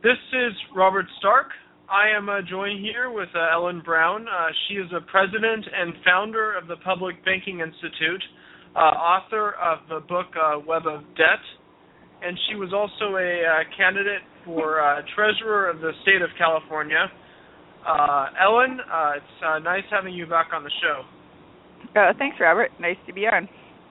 This is Robert Stark. I am joined here with Ellen Brown. She is a president and founder of the Public Banking Institute, author of the book Web of Debt, and she was also a candidate for treasurer of the state of California. Ellen, it's nice having you back on the show. Thanks, Robert. Nice to be on.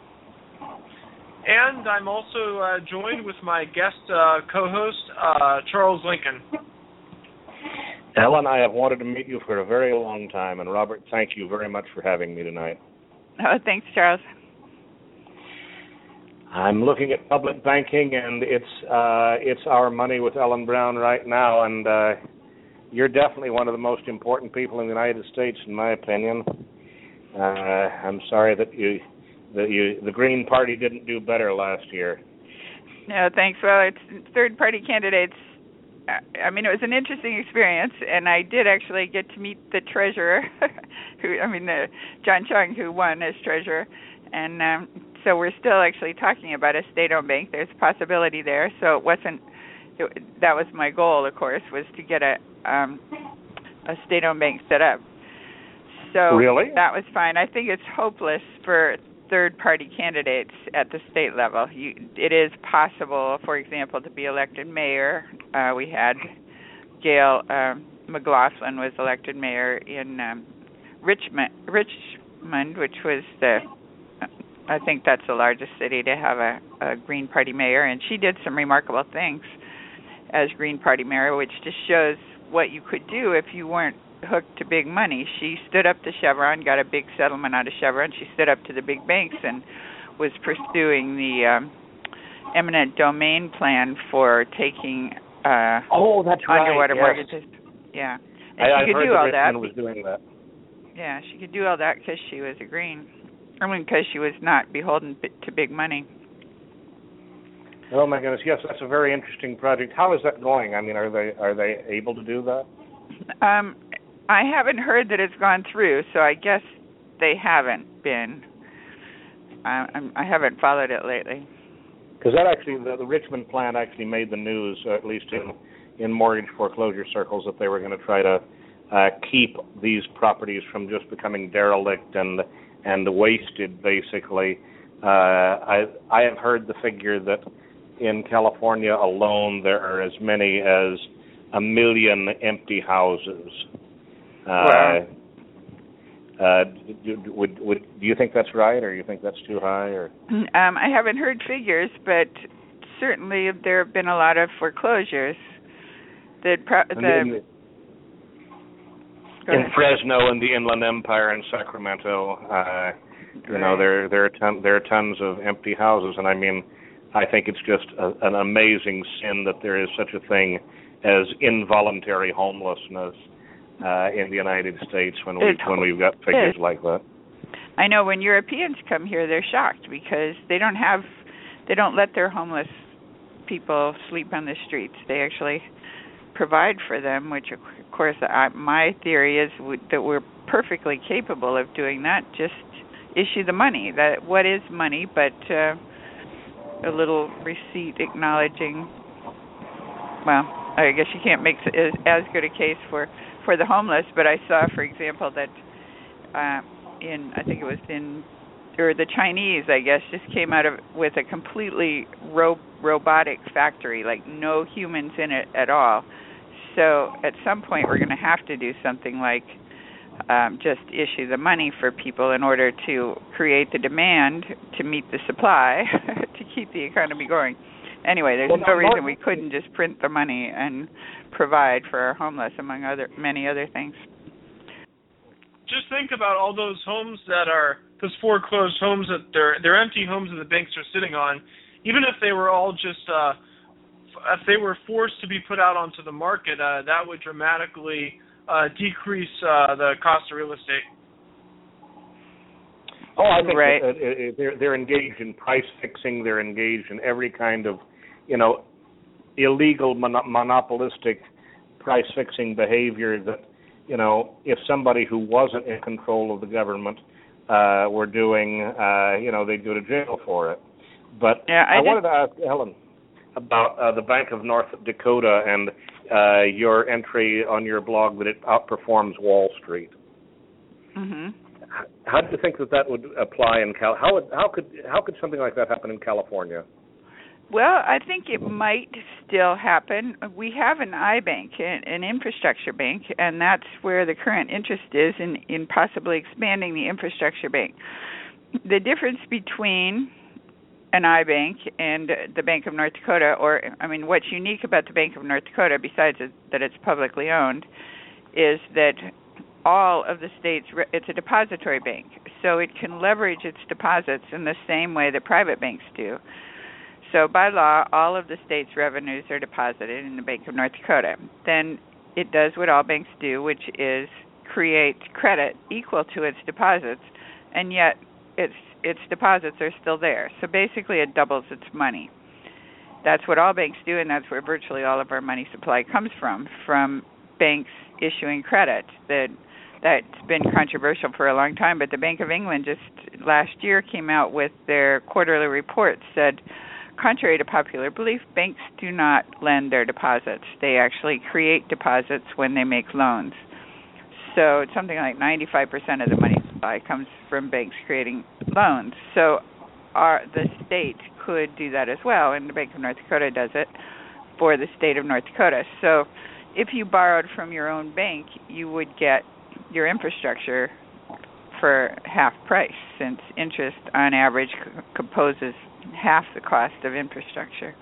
And I'm also joined with my guest co-host, Charles Lincoln. Ellen, I have wanted to meet you for a very long time, and Robert, thank you very much for having me tonight. Oh, thanks, Charles. I'm looking at public banking, and it's our money with Ellen Brown right now, and you're definitely one of the most important people in the United States, in my opinion. I'm sorry that the Green Party didn't do better last year. No, thanks. Well, it's third-party candidates. I mean, it was an interesting experience, and I did actually get to meet the treasurer, John Chung, who won as treasurer, and so we're still actually talking about a state-owned bank. There's a possibility there, so that was my goal, of course, was to get a state-owned bank set up. So really? That was fine. I think it's hopeless for third-party candidates at the state level. It is possible, for example, to be elected mayor. We had Gail McLaughlin was elected mayor in Richmond, which was I think that's the largest city to have a Green Party mayor, and she did some remarkable things as Green Party mayor, which just shows what you could do if you weren't hooked to big money. She stood up to Chevron, got a big settlement out of Chevron. She stood up to the big banks and was pursuing the eminent domain plan for taking that's underwater right, mortgages. Yeah, and she could heard do all that. Was doing that. Yeah, she could do all that because she was a green. Because she was not beholden to big money. Oh my goodness! Yes, that's a very interesting project. How is that going? I mean, are they able to do that? I haven't heard that it's gone through, so I guess they haven't been. I haven't followed it lately. Because that actually, the Richmond plan actually made the news, at least in mortgage foreclosure circles, that they were going to try to keep these properties from just becoming derelict and wasted, basically. I have heard the figure that in California alone there are as many as 1 million empty houses. Wow. Do you think that's right, or you think that's too high? Or I haven't heard figures, but certainly there have been a lot of foreclosures. In Fresno and the Inland Empire and Sacramento, there are tons of empty houses, and I mean, I think it's just an amazing sin that there is such a thing as involuntary homelessness in the United States when we've got figures like that. I know when Europeans come here, they're shocked because they don't let their homeless people sleep on the streets. They actually provide for them, which of course my theory is that we're perfectly capable of doing that. Just issue the money. That what is money but a little receipt acknowledging. Well, I guess you can't make as good a case for the homeless, but I saw, for example, that the Chinese, I guess, just came out with a completely robotic factory, like no humans in it at all. So at some point we're going to have to do something like just issue the money for people in order to create the demand to meet the supply to keep the economy going. Anyway, there's no reason we couldn't just print the money and provide for our homeless, among many other things. Just think about all those homes those foreclosed homes that they're empty homes that the banks are sitting on. Even if they were all just, if they were forced to be put out onto the market, that would dramatically decrease the cost of real estate. Oh, I think right. They're engaged in price fixing. They're engaged in every kind of, illegal monopolistic price fixing behavior that, if somebody who wasn't in control of the government were doing, they'd go to jail for it. But yeah, I wanted to ask Ellen, about the Bank of North Dakota and your entry on your blog that it outperforms Wall Street. Mm-hmm. How do you think that would apply in how could something like that happen in California? Well, I think it might still happen. We have an iBank, an infrastructure bank, and that's where the current interest is in possibly expanding the infrastructure bank. The difference between an iBank and the Bank of North Dakota, what's unique about the Bank of North Dakota, besides that it's publicly owned, is that all of the states, it's a depository bank, so it can leverage its deposits in the same way that private banks do. So by law, all of the state's revenues are deposited in the Bank of North Dakota. Then it does what all banks do, which is create credit equal to its deposits, and yet its deposits are still there. So basically it doubles its money. That's what all banks do, and that's where virtually all of our money supply comes from banks issuing credit. That's been controversial for a long time, but the Bank of England just last year came out with their quarterly report, said, contrary to popular belief, banks do not lend their deposits. They actually create deposits when they make loans. So it's something like 95% of the money supply comes from banks creating loans. So the state could do that as well, and the Bank of North Dakota does it for the state of North Dakota. So if you borrowed from your own bank, you would get your infrastructure for half price, since interest on average composes half the cost of infrastructure.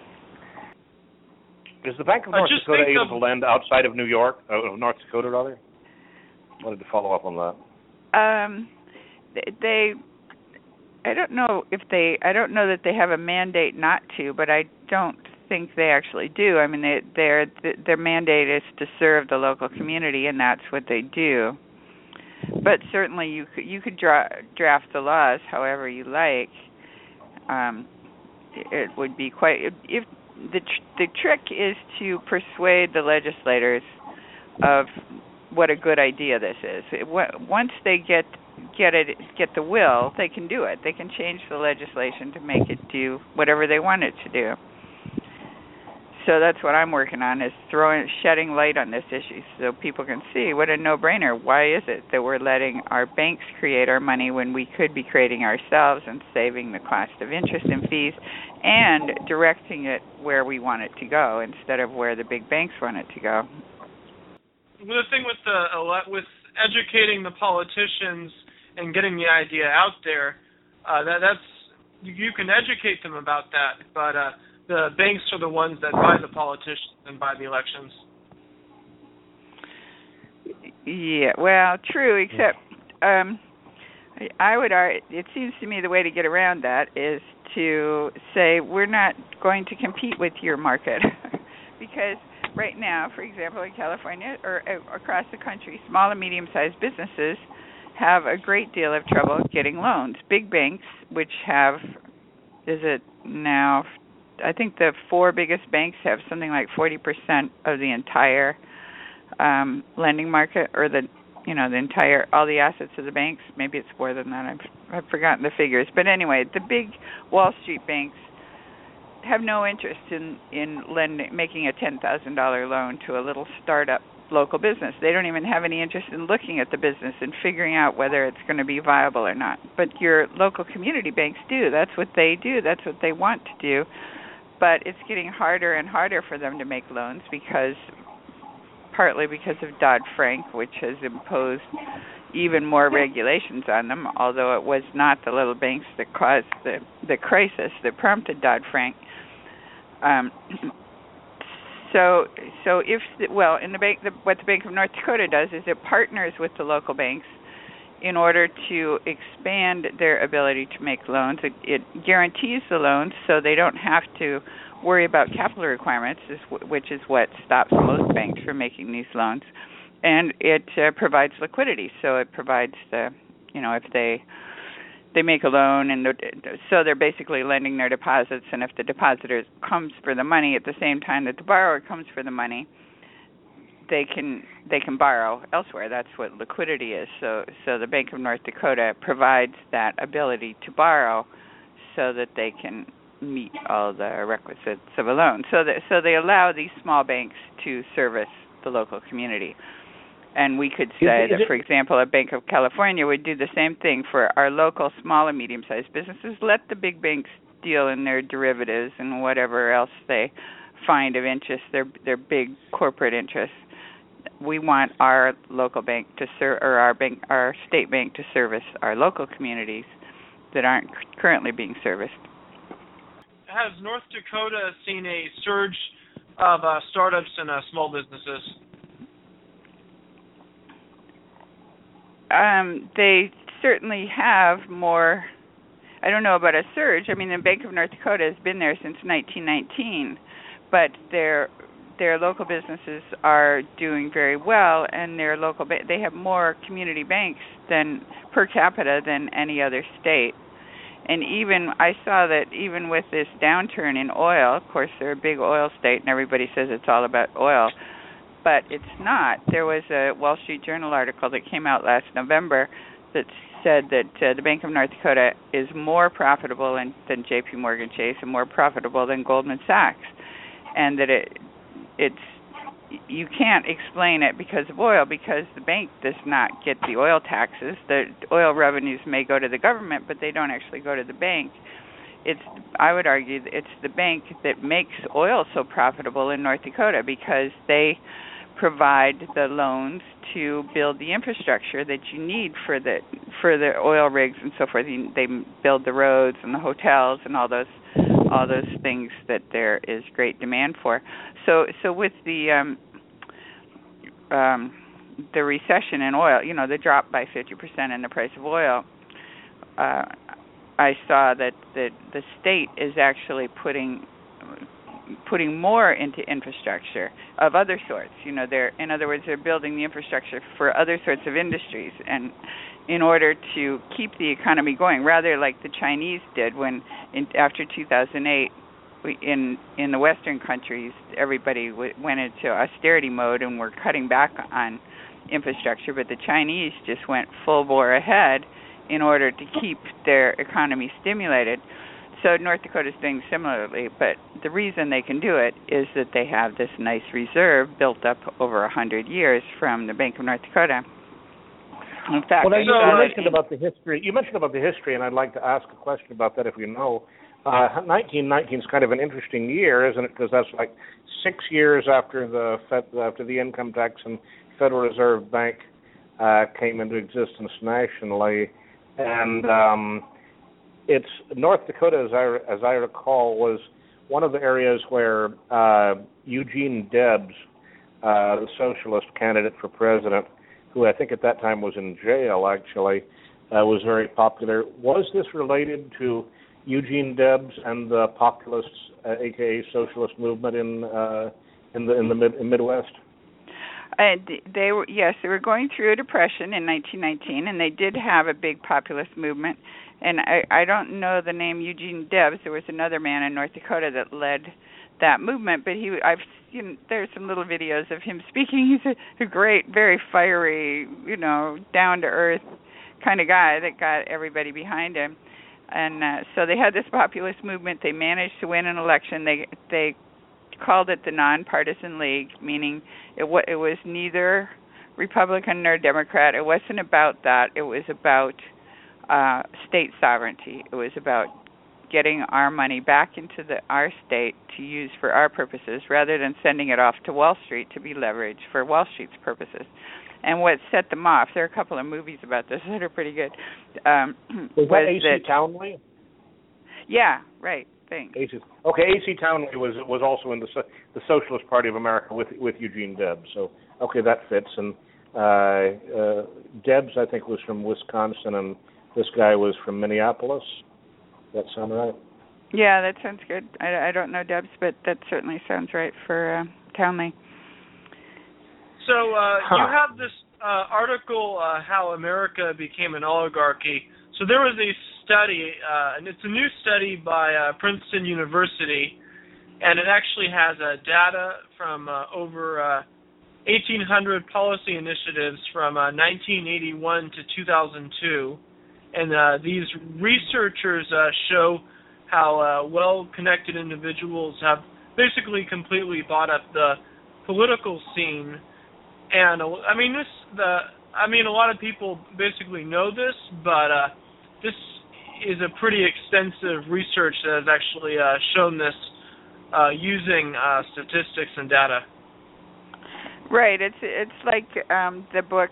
Is the Bank of North Dakota able to lend outside of New York, North Dakota rather? I wanted to follow up on that. I don't know that they have a mandate not to, but I don't think they actually do. I mean, their mandate is to serve the local community, and that's what they do. But certainly, you could draft the laws however you like. It would be quite. If the trick is to persuade the legislators of what a good idea this is. Once they get the will, they can do it. They can change the legislation to make it do whatever they want it to do. So that's what I'm working on, is shedding light on this issue so people can see what a no-brainer. Why is it that we're letting our banks create our money when we could be creating ourselves and saving the cost of interest and fees and directing it where we want it to go instead of where the big banks want it to go? The thing with educating the politicians and getting the idea out there, that's you can educate them about that, but the banks are the ones that buy the politicians and buy the elections. Yeah, well, true, except I would argue, it seems to me the way to get around that is to say we're not going to compete with your market. Because right now, for example, in California or across the country, small and medium-sized businesses have a great deal of trouble getting loans. Big banks, which have, I think the four biggest banks have something like 40% of the entire lending market, or all the assets of the banks. Maybe it's more than that. I've forgotten the figures. But anyway, the big Wall Street banks have no interest in making a $10,000 loan to a little startup local business. They don't even have any interest in looking at the business and figuring out whether it's going to be viable or not. But your local community banks do. That's what they do. That's what they want to do. But it's getting harder and harder for them to make loans partly because of Dodd-Frank, which has imposed even more regulations on them, although it was not the little banks that caused the crisis that prompted Dodd-Frank. What the Bank of North Dakota does is it partners with the local banks in order to expand their ability to make loans. It guarantees the loans so they don't have to worry about capital requirements, which is what stops most banks from making these loans. And it provides liquidity. So it provides if they make a loan, and so they're basically lending their deposits, and if the depositor comes for the money at the same time that the borrower comes for the money, they can borrow elsewhere. That's what liquidity is. So the Bank of North Dakota provides that ability to borrow so that they can meet all the requisites of a loan. So they allow these small banks to service the local community. And we could say that, for example, a Bank of California would do the same thing for our local small and medium-sized businesses. Let the big banks deal in their derivatives and whatever else they find of interest, their big corporate interests. We want our local bank to our state bank to service our local communities that aren't currently being serviced. Has North Dakota seen a surge of startups and small businesses? They certainly have more. I don't know about a surge. I mean, the Bank of North Dakota has been there since 1919, but their local businesses are doing very well, and their local they have more community banks than per capita than any other state. And even I saw that even with this downturn in oil, of course they're a big oil state, and everybody says it's all about oil. But it's not. There was a Wall Street Journal article that came out last November that said that the Bank of North Dakota is more profitable than J.P. Morgan Chase and more profitable than Goldman Sachs, and that it's you can't explain it because of oil, because the bank does not get the oil taxes. The oil revenues may go to the government, but they don't actually go to the bank. I would argue it's the bank that makes oil so profitable in North Dakota because they provide the loans to build the infrastructure that you need for the oil rigs and so forth. They build the roads and the hotels and all those things that there is great demand for. So with the recession in oil, the drop by 50% in the price of oil, I saw that the state is actually putting more into infrastructure of other sorts. In other words, they're building the infrastructure for other sorts of industries, and in order to keep the economy going, rather like the Chinese did after 2008. In the Western countries, everybody went into austerity mode and were cutting back on infrastructure, but the Chinese just went full bore ahead in order to keep their economy stimulated. So North Dakota is doing similarly, but the reason they can do it is that they have this nice reserve built up over 100 years from the Bank of North Dakota. In fact, you mentioned about the history. You mentioned about the history, and I'd like to ask a question about that if you know. 1919 is kind of an interesting year, isn't it? Because that's like 6 years after the income tax and Federal Reserve Bank came into existence nationally, and it's North Dakota, as I recall, was one of the areas where Eugene Debs, the socialist candidate for president, who I think at that time was in jail, actually, was very popular. Was this related to Eugene Debs and the populists, aka socialist movement in the Midwest? They were going through a depression in 1919, and they did have a big populist movement. And I don't know the name Eugene Debs. There was another man in North Dakota that led that movement, but I've seen there's some little videos of him speaking. He's a great, very fiery, down to earth kind of guy that got everybody behind him. And so they had this populist movement. They managed to win an election. They called it the Nonpartisan League, meaning it was neither Republican nor Democrat. It wasn't about that. It was about state sovereignty. It was about getting our money back into our state to use for our purposes rather than sending it off to Wall Street to be leveraged for Wall Street's purposes. And what set them off, there are a couple of movies about this that are pretty good. Was that A.C. Townley? Yeah, right. Thanks. Okay, A.C. Townley was also in the Socialist Party of America with Eugene Debs. So, okay, that fits. And Debs, I think, was from Wisconsin, and this guy was from Minneapolis. Does that sound right? Yeah, that sounds good. I don't know Debs, but that certainly sounds right for Townley. So you have this article, How America Became an Oligarchy. So there was a study, and it's a new study by Princeton University, and it actually has data from over 1,800 policy initiatives from 1981 to 2002. And these researchers show how well-connected individuals have basically completely bought up the political scene. And a lot of people basically know this, but this is a pretty extensive research that has actually shown this using statistics and data. Right. It's like the book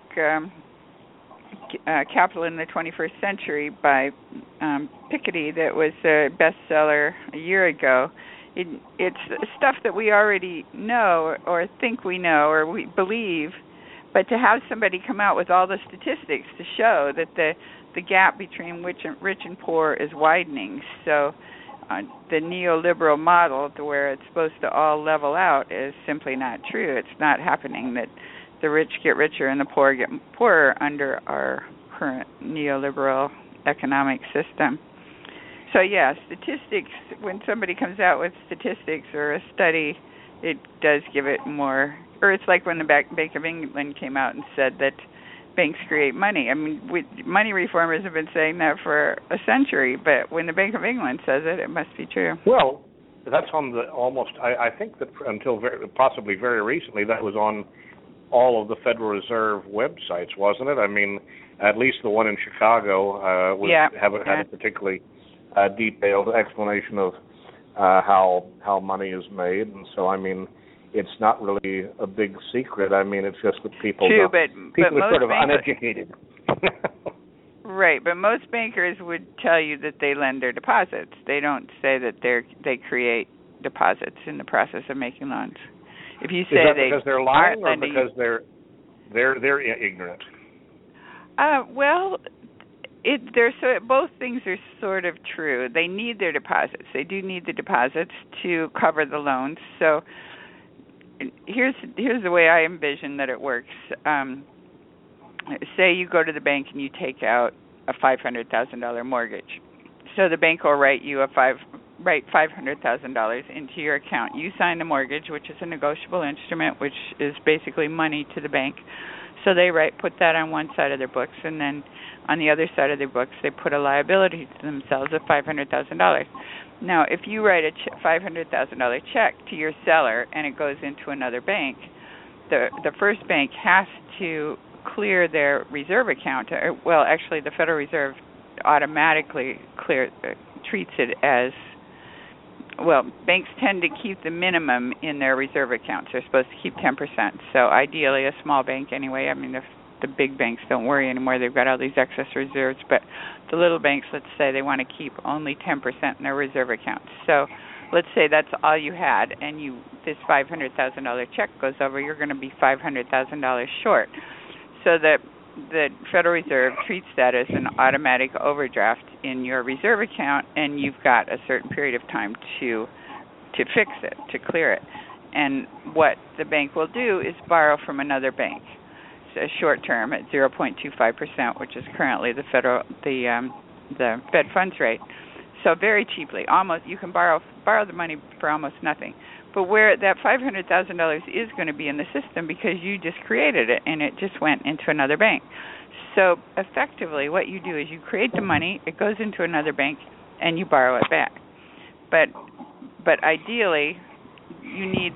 Capital in the 21st Century by Piketty that was a bestseller a year ago. It's stuff that we already know or think we know or we believe, but to have somebody come out with all the statistics to show that the gap between rich and poor is widening. So the neoliberal model to where it's supposed to all level out is simply not true. It's not happening that the rich get richer and the poor get poorer under our current neoliberal economic system. So yeah, statistics, when somebody comes out with statistics or a study, it does give it more, or it's like when the Bank of England came out and said that banks create money. I mean, money reformers have been saying that for a century, but when the Bank of England says it, it must be true. Well, that's on the almost, I think that until possibly very recently, that was on all of the Federal Reserve websites, wasn't it? I mean, at least the one in Chicago had a particularly detailed explanation of how money is made, and so I mean, it's not really a big secret. I mean, it's just that people are sort of uneducated. Right, but most bankers would tell you that they lend their deposits. They don't say that they create deposits in the process of making loans. If you say is that because they're lying or because they're ignorant? Well, both things are sort of true. They need their deposits. They do need the deposits to cover the loans. So here's the way I envision that it works. Say you go to the bank and you take out a $500,000 mortgage. So the bank will write you $500,000 into your account. You sign the mortgage, which is a negotiable instrument, which is basically money to the bank. So they put that on one side of their books, and then on the other side of their books, they put a liability to themselves of $500,000. Now, if you write a $500,000 check to your seller and it goes into another bank, the first bank has to clear their reserve account. Well, actually, the Federal Reserve automatically treats it as, well, banks tend to keep the minimum in their reserve accounts. They're supposed to keep 10%. So ideally, a small bank anyway. I mean, the big banks don't worry anymore. They've got all these excess reserves. But the little banks, let's say, they want to keep only 10% in their reserve accounts. So let's say that's all you had, and this $500,000 check goes over, you're going to be $500,000 short. So the Federal Reserve treats that as an automatic overdraft in your reserve account, and you've got a certain period of time to fix it, to clear it. And what the bank will do is borrow from another bank, so short term at 0.25%, which is currently the Fed funds rate. So very cheaply, almost you can borrow the money for almost nothing. But where that $500,000 is going to be in the system because you just created it and it just went into another bank. So effectively what you do is you create the money, it goes into another bank, and you borrow it back. But ideally, you need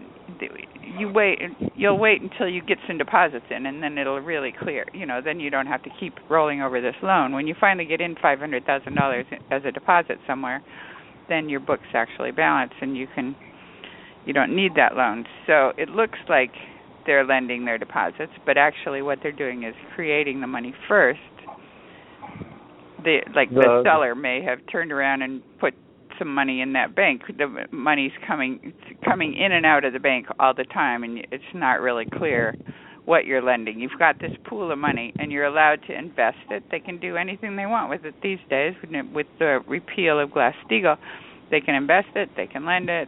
you'll wait until you get some deposits in, and then it'll really clear. Then you don't have to keep rolling over this loan. When you finally get in $500,000 as a deposit somewhere, then your book's actually balanced, and you don't need that loan. So it looks like they're lending their deposits, but actually what they're doing is creating the money first. The seller may have turned around and put some money in that bank. The money's coming in and out of the bank all the time, and it's not really clear what you're lending. You've got this pool of money, and you're allowed to invest it. They can do anything they want with it these days. With the repeal of Glass-Steagall, they can invest it, they can lend it,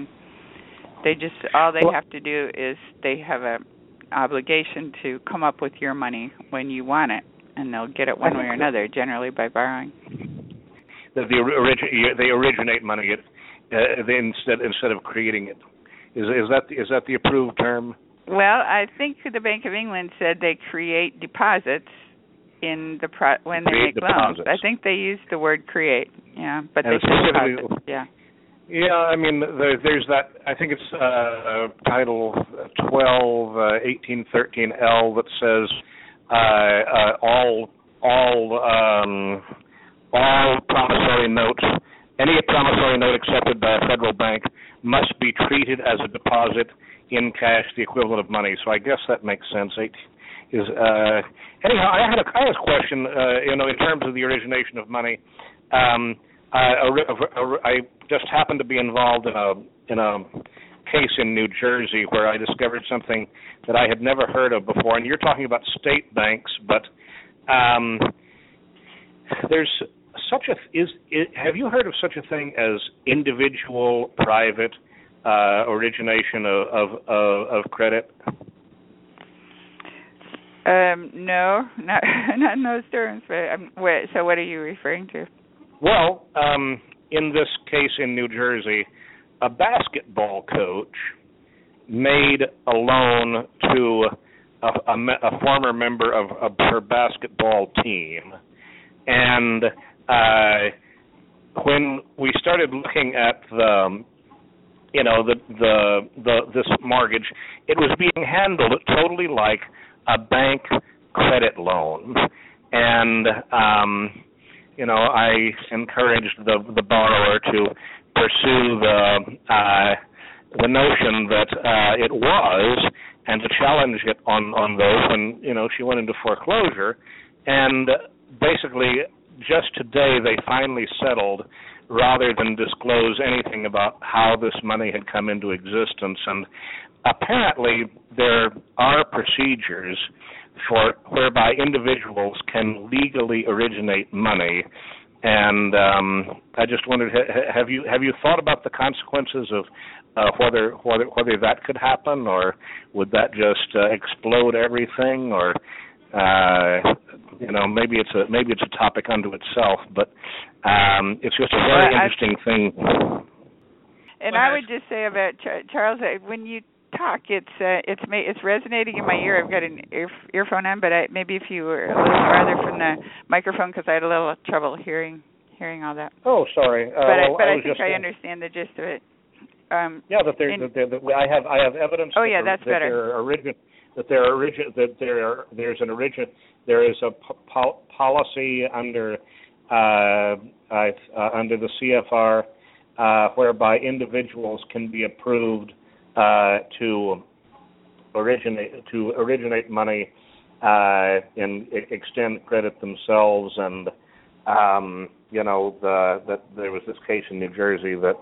all they have to do is they have an obligation to come up with your money when you want it, and they'll get it one way or another, generally by borrowing. They originate money instead of creating it. Is that the approved term? Well, I think the Bank of England said they create deposits when they make loans. I think they used the word create. Yeah, but and they specifically, yeah. Yeah, I mean, there's that. I think it's Title 12, 1813L that says all promissory notes, any promissory note accepted by a federal bank must be treated as a deposit in cash, the equivalent of money. So I guess that makes sense. Anyhow, I had a question. In terms of the origination of money. I just happened to be involved in a case in New Jersey where I discovered something that I had never heard of before. And you're talking about state banks, but there's such have you heard of such a thing as individual private origination of credit? No, not in those terms. But so what are you referring to? Well, in this case in New Jersey, a basketball coach made a loan to a former member of her basketball team, and when we started looking at this mortgage, it was being handled totally like a bank credit loan, and I encouraged the borrower to pursue the notion that it was, and to challenge it on those when she went into foreclosure. And basically, just today they finally settled, rather than disclose anything about how this money had come into existence. And apparently, there are procedures whereby individuals can legally originate money, and I just wondered, have you thought about the consequences of whether that could happen, or would that just explode everything, or maybe it's a topic unto itself, but it's just a very interesting thing. And I would just say about Charles, when you talk, it's resonating in my ear. I've got an earphone on, but maybe if you were a little farther from the microphone, because I had a little trouble hearing all that. Oh, sorry. But I think I understand the gist of it. I have evidence. Oh, yeah, that's better. There is a policy under the CFR whereby individuals can be approved to originate money and extend credit themselves, and that there was this case in New Jersey that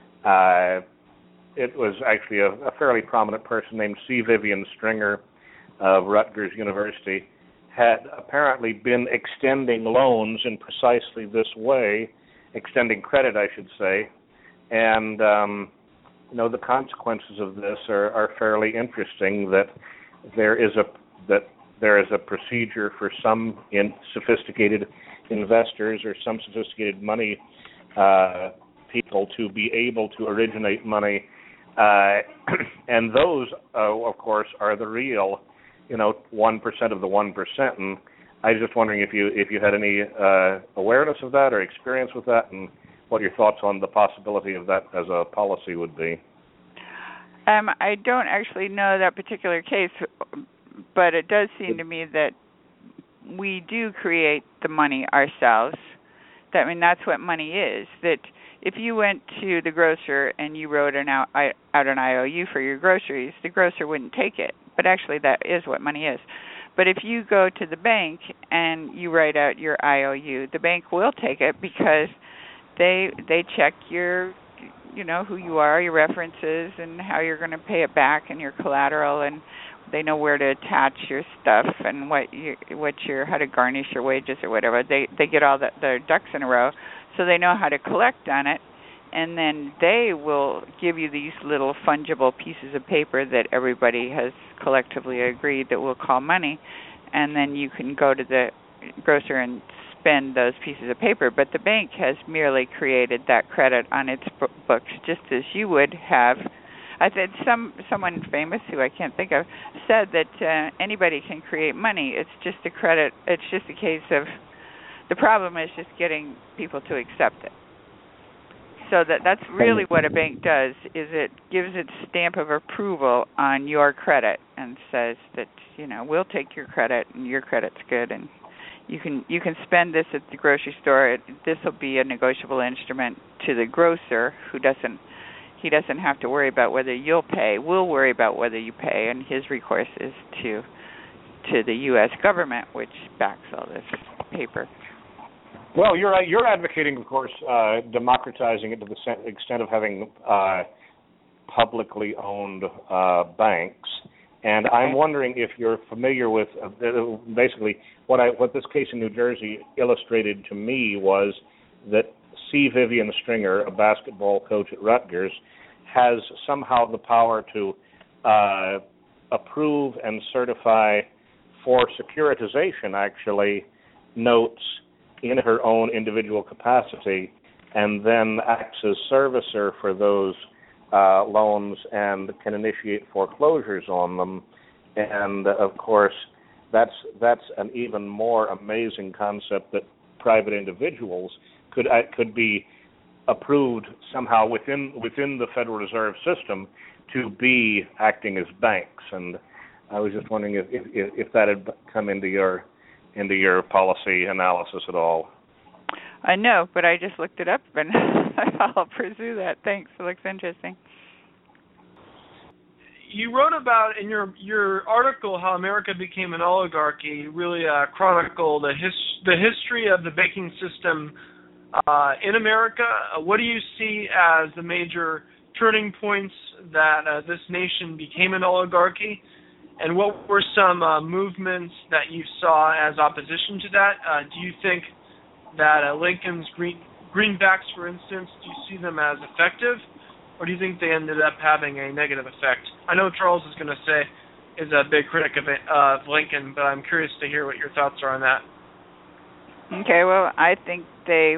it was actually a fairly prominent person named C. Vivian Stringer of Rutgers University had apparently been extending loans in precisely this way, extending credit, I should say, and the consequences of this are fairly interesting. That there is a procedure for some sophisticated investors or some sophisticated money people to be able to originate money, and those, of course, are the real, 1% of the 1%. And I was just wondering if you had any awareness of that or experience with that, and what your thoughts on the possibility of that as a policy would be. I don't actually know that particular case, but it does seem to me that we do create the money ourselves. That's what money is. That if you went to the grocer and you wrote out an IOU for your groceries, the grocer wouldn't take it. But actually, that is what money is. But if you go to the bank and you write out your IOU, the bank will take it, because they check your, who you are, your references, and how you're going to pay it back, and your collateral, and they know where to attach your stuff and how to garnish your wages or whatever. They get all their ducks in a row, so they know how to collect on it, and then they will give you these little fungible pieces of paper that everybody has collectively agreed that we'll call money, and then you can go to the grocer and spend those pieces of paper. But the bank has merely created that credit on its books, just as you would have. I said someone famous, who I can't think of, said that anybody can create money. It's just a credit. It's just a case of, the problem is just getting people to accept it. So that's really what a bank does, is it gives its stamp of approval on your credit and says that, we'll take your credit and your credit's good, and you can spend this at the grocery store. This will be a negotiable instrument to the grocer who doesn't have to worry about whether you'll pay. We'll worry about whether you pay, and his recourse is to the U.S. government, which backs all this paper. Well, you're advocating, of course, democratizing it to the extent of having publicly owned banks. And I'm wondering if you're familiar with basically what this case in New Jersey illustrated to me was that C. Vivian Stringer, a basketball coach at Rutgers, has somehow the power to approve and certify for securitization, actually, notes in her own individual capacity, and then acts as servicer for those loans and can initiate foreclosures on them. And of course, that's an even more amazing concept, that private individuals could be approved somehow within the Federal Reserve System to be acting as banks. And I was just wondering if that had come into your policy analysis at all. I know, but I just looked it up, and I'll pursue that. Thanks. It looks interesting. You wrote about in your article how America became an oligarchy. Really chronicled the history of the banking system in America. What do you see as the major turning points that this nation became an oligarchy? And what were some movements that you saw as opposition to that? Do you think that Lincoln's greenbacks, for instance, do you see them as effective, or do you think they ended up having a negative effect? I know Charles is going to say is a big critic of Lincoln, but I'm curious to hear what your thoughts are on that. Okay, well, I think the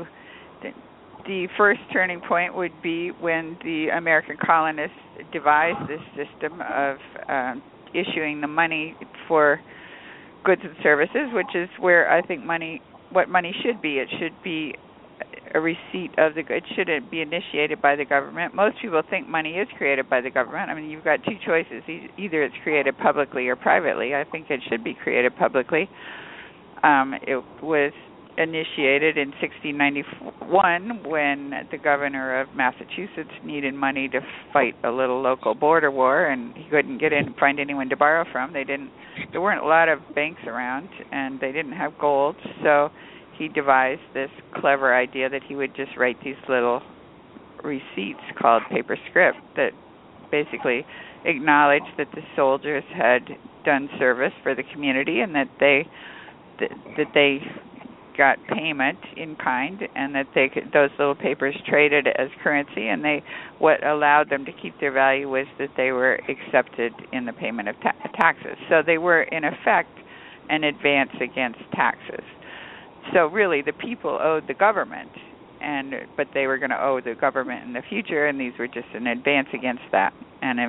first turning point would be when the American colonists devised this system of issuing the money for goods and services, which is where I think what money should be. It should be a receipt of the goods. It shouldn't be initiated by the government. Most people think money is created by the government. I mean, you've got two choices. Either it's created publicly or privately. I think it should be created publicly. It was initiated in 1691 when the governor of Massachusetts needed money to fight a little local border war, and he couldn't find anyone to borrow from. There weren't a lot of banks around, and they didn't have gold, so he devised this clever idea that he would just write these little receipts called paper scrip that basically acknowledged that the soldiers had done service for the community and that they got payment in kind, and that those little papers traded as currency, and what allowed them to keep their value was that they were accepted in the payment of taxes. So they were in effect an advance against taxes. So really the people owed the government, but they were going to owe the government in the future, and these were just an advance against that, and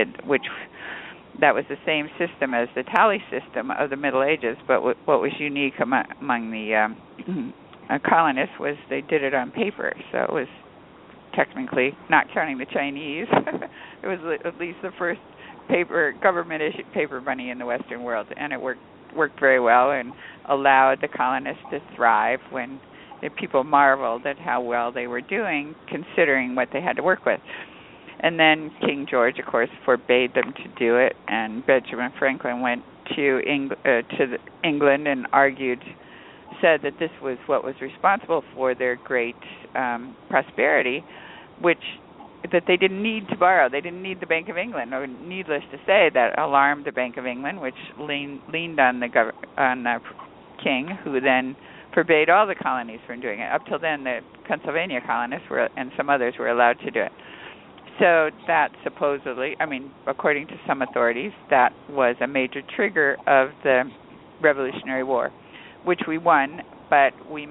that was the same system as the tally system of the Middle Ages, but what was unique among the colonists was they did it on paper. So it was technically, not counting the Chinese, it was at least the first government-issued paper money in the Western world, and it worked very well and allowed the colonists to thrive when people marveled at how well they were doing, considering what they had to work with. And then King George, of course, forbade them to do it, and Benjamin Franklin went to England and said that this was what was responsible for their great prosperity, that they didn't need to borrow. They didn't need the Bank of England. Or needless to say, that alarmed the Bank of England, which leaned on the king, who then forbade all the colonies from doing it. Up till then, the Pennsylvania colonists and some others were allowed to do it. So that supposedly, according to some authorities, that was a major trigger of the Revolutionary War, which we won, but we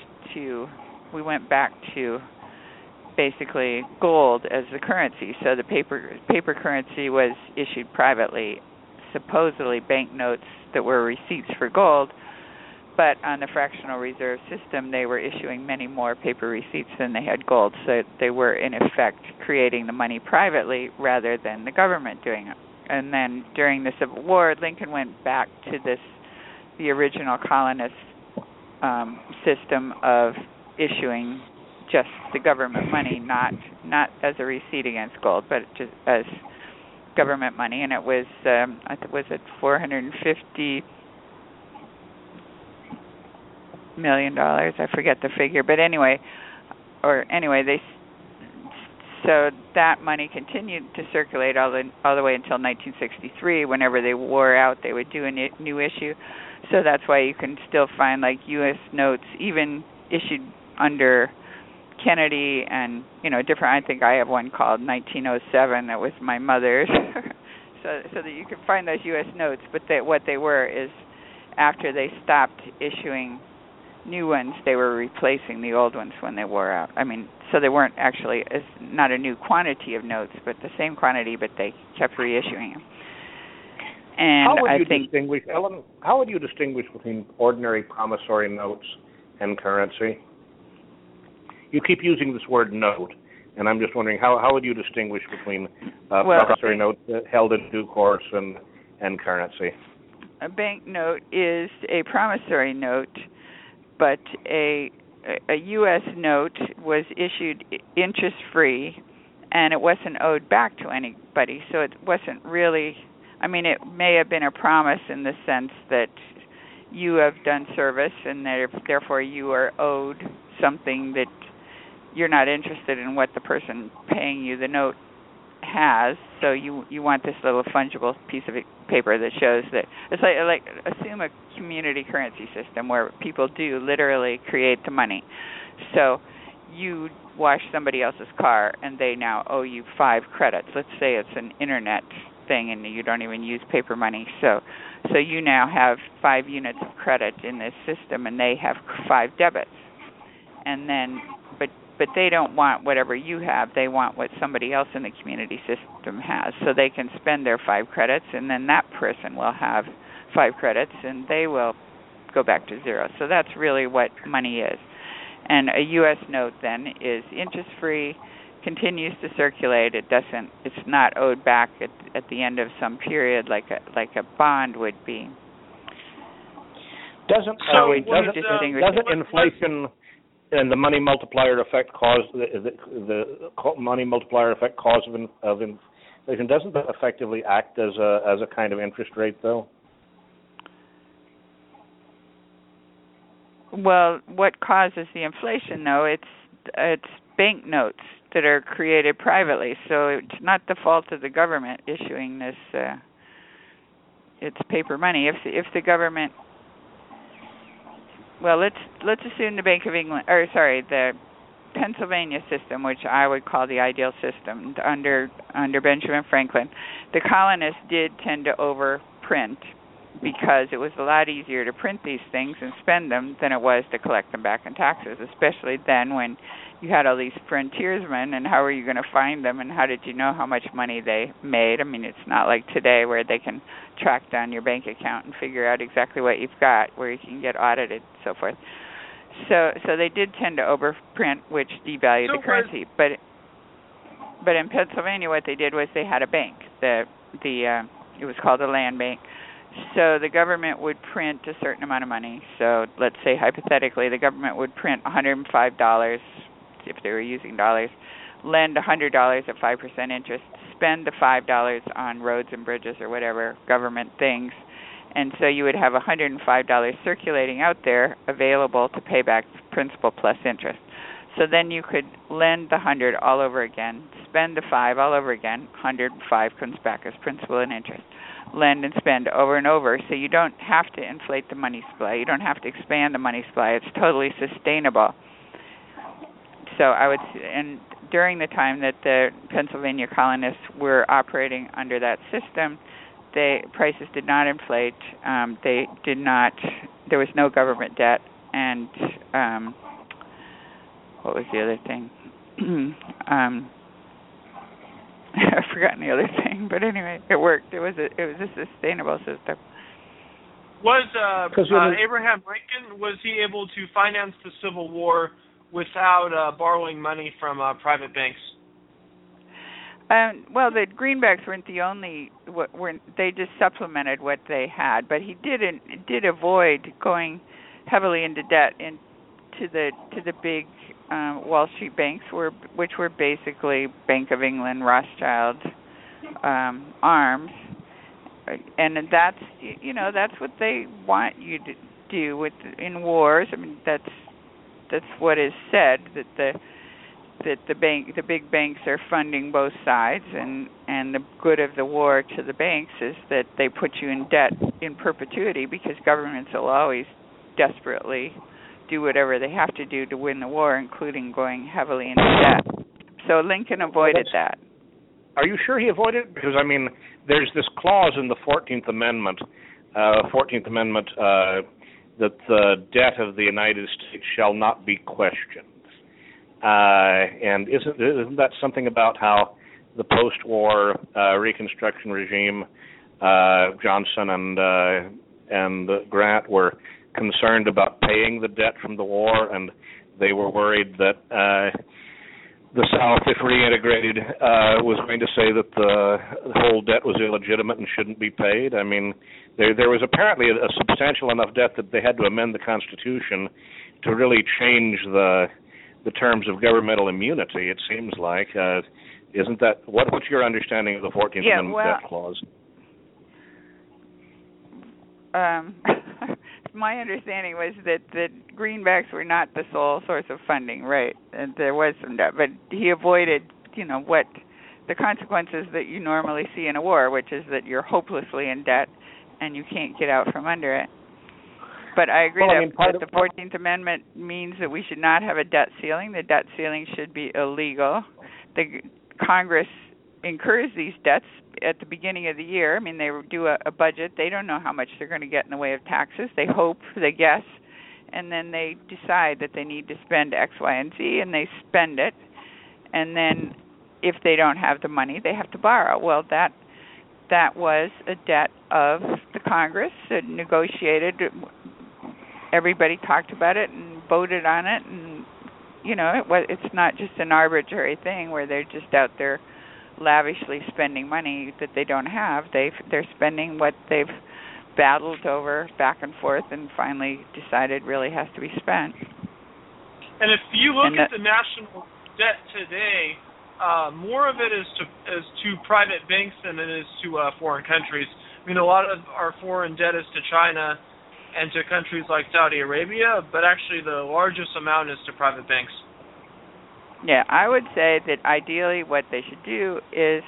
went back to basically gold as the currency. So the paper currency was issued privately, supposedly banknotes that were receipts for gold, but on the fractional reserve system, they were issuing many more paper receipts than they had gold, so they were in effect creating the money privately rather than the government doing it. And then during the Civil War, Lincoln went back to the original colonist system of issuing just the government money, not as a receipt against gold, but just as government money. And it was, was it $450 million? I forget the figure, but anyway, so that money continued to circulate all the way until 1963. Whenever they wore out, they would do a new issue. So that's why you can still find like U.S. notes, even issued under Kennedy, and different. I think I have one called 1907 that was my mother's. so that you can find those U.S. notes. But what they were is after they stopped issuing new ones, they were replacing the old ones when they wore out. I mean, so they weren't actually not a new quantity of notes, but the same quantity, but they kept reissuing them. And how would you distinguish, Ellen? How would you distinguish between ordinary promissory notes and currency? You keep using this word note, and I'm just wondering how would you distinguish between promissory notes held in due course and currency? A bank note is a promissory note, but a U.S. note was issued interest-free, and it wasn't owed back to anybody, so it wasn't really, it may have been a promise in the sense that you have done service, and therefore you are owed something that you're not interested in what the person paying you the note has, so you want this little fungible piece of paper that shows that it's like assume a community currency system where people do literally create the money. So you wash somebody else's car and they now owe you 5 credits. Let's say it's an internet thing and you don't even use paper money. So you now have 5 units of credit in this system and they have 5 debits. And then but they don't want whatever you have. They want what somebody else in the community system has. So they can spend their 5 credits, and then that person will have 5 credits, and they will go back to 0. So that's really what money is. And a U.S. note then is interest-free, continues to circulate. It's not owed back at the end of some period like a bond would be. Doesn't inflation and the money multiplier effect cause the money multiplier effect cause of inflation? Doesn't that effectively act as a kind of interest rate, though? Well, what causes the inflation, though? It's bank notes that are created privately, so it's not the fault of the government issuing this. It's paper money. If the government, well, let's assume the Bank of England, the Pennsylvania system, which I would call the ideal system under Benjamin Franklin. The colonists did tend to overprint because it was a lot easier to print these things and spend them than it was to collect them back in taxes, especially then when you had all these frontiersmen, and how were you going to find them, and how did you know how much money they made? I mean, it's not like today where they can track down your bank account and figure out exactly what you've got, where you can get audited and so forth. So they did tend to overprint, which devalued the currency. But in Pennsylvania, what they did was they had a bank. It was called a land bank. So the government would print a certain amount of money. So let's say hypothetically, the government would print $105 if they were using dollars, lend $100 at 5% interest, spend the $5 on roads and bridges or whatever government things, and so you would have $105 circulating out there available to pay back principal plus interest. So then you could lend the 100 all over again, spend the 5 all over again, 105 comes back as principal and interest. Lend and spend over and over, so you don't have to inflate the money supply. You don't have to expand the money supply. It's totally sustainable. So and during the time that the Pennsylvania colonists were operating under that system, prices did not inflate. There was no government debt, and what was the other thing? I've forgotten the other thing, but anyway, it worked. It was a sustainable system. Was Abraham Lincoln, was he able to finance the Civil War without borrowing money from private banks? Well, the greenbacks weren't the only. They just supplemented what they had, but he did avoid going heavily into debt to the big Wall Street banks, which were basically Bank of England, Rothschild, Arms, and that's what they want you to do in wars. I mean, that's what is said, that the big banks are funding both sides, and the good of the war to the banks is that they put you in debt in perpetuity, because governments will always desperately do whatever they have to do to win the war, including going heavily into debt. So Lincoln avoided that. Are you sure he avoided it? Because, I mean, there's this clause in the 14th Amendment, that the debt of the United States shall not be questioned. And isn't that something about how the post-war Reconstruction regime, Johnson and Grant, were concerned about paying the debt from the war, and they were worried that the South, if reintegrated, was going to say that the whole debt was illegitimate and shouldn't be paid? I mean, there was apparently a substantial enough debt that they had to amend the Constitution to really change the terms of governmental immunity, it seems like. Isn't that what's your understanding of the 14th Amendment debt clause? My understanding was that greenbacks were not the sole source of funding, right? And there was some debt, but he avoided, what the consequences that you normally see in a war, which is that you're hopelessly in debt and you can't get out from under it. But I agree that the 14th Amendment means that we should not have a debt ceiling. The debt ceiling should be illegal. The Congress incurs these debts at the beginning of the year. I mean, they do a budget. They don't know how much they're going to get in the way of taxes. They hope, they guess, and then they decide that they need to spend X, Y, and Z, and they spend it. And then if they don't have the money, they have to borrow. Well, that was a debt of the Congress that negotiated. Everybody talked about it and voted on it, and it's not just an arbitrary thing where they're just out there lavishly spending money that they don't have. They're spending what they've battled over back and forth and finally decided really has to be spent. And if you look at the national debt today, more of it is to private banks than it is to foreign countries. I mean, a lot of our foreign debt is to China and to countries like Saudi Arabia, but actually the largest amount is to private banks. Yeah, I would say that ideally what they should do is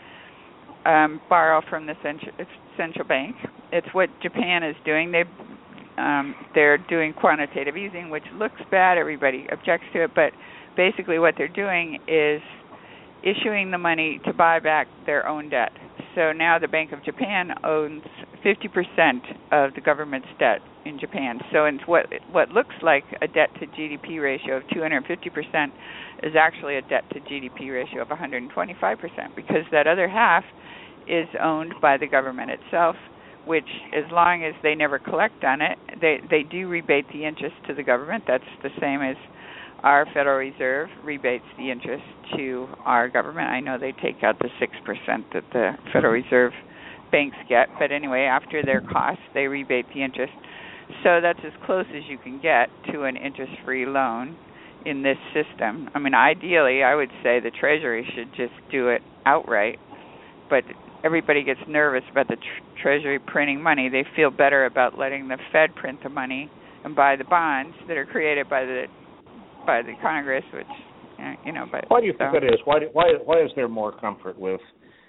borrow from the central bank. It's what Japan is doing. They're doing quantitative easing, which looks bad. Everybody objects to it, but basically what they're doing is issuing the money to buy back their own debt. So now the Bank of Japan owns 50% of the government's debt in Japan. So it's what looks like a debt to GDP ratio of 250% is actually a debt to GDP ratio of 125%, because that other half is owned by the government itself, which, as long as they never collect on it, they do rebate the interest to the government. That's the same as our Federal Reserve rebates the interest to our government. I know they take out the 6% that the Federal Reserve banks get, but anyway, after their costs, they rebate the interest. So that's as close as you can get to an interest-free loan in this system. I mean, ideally, I would say the Treasury should just do it outright, but everybody gets nervous about the Treasury printing money. They feel better about letting the Fed print the money and buy the bonds that are created by the Congress, which Why do you think that is? Why is there more comfort with